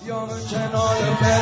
یا کنار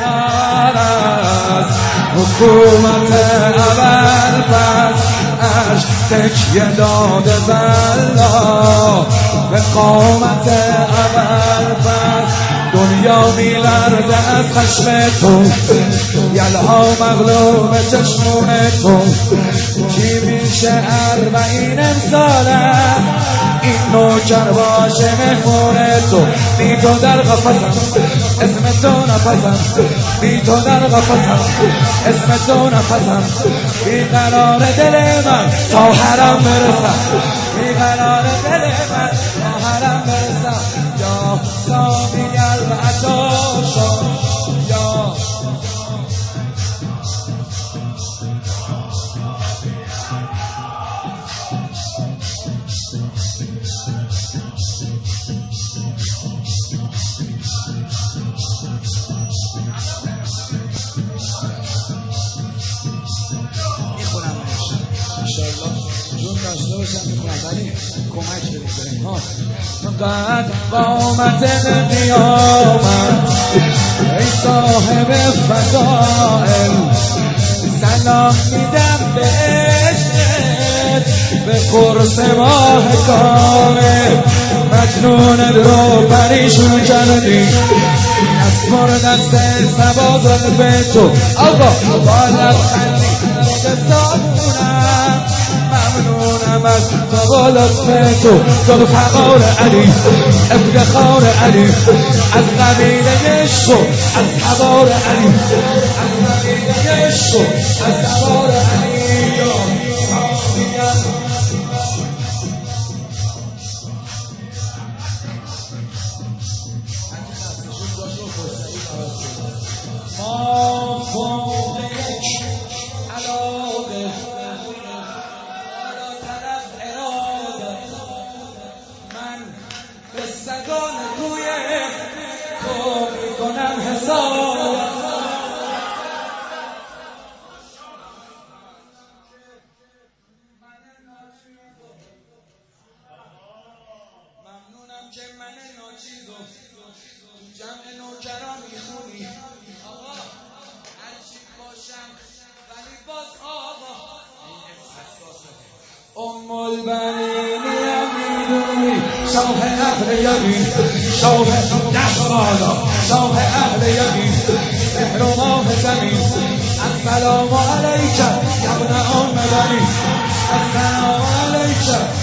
برد حکومت اول پس اش تکیه داده بلا به قامت اول پس دنیا می‌لرزه از خشم تو یلها مغلوب چشمون تو کی میشه 40 امساله این نوکر باشه مهمون تو بی تو در قفصم اسم تو نفسم بی تو در قفصم اسم تو نفسم بی قرار دل من تا حرم برسم بی قرار دل من تا حرم برسم یا سامی العطاشا یا قد قامت قیامت ای صاحب فضائل سلام میدم به عشقت به قرص ماه کامل مجنونت رو پریشون کردی از پر دست سبا زلف تو آقا بالا خندی به صابونم ممنونم از تو لطف تو ذوالفقار علی افتخار علی از قبیله شو از حوار علی از قبیله شو از حوار علی سگان روی تو میکنم حساب ممنونم که من ناچیزو جمع نوکران میخونی آقا هرچی باشم ولی باز آقا البنینیم میدونی شاه اهل یقین شاه نهرانا شاه اهل یقین سحر و ماه زمین السلام علیکم یا ابن ام بنی السلام علیکم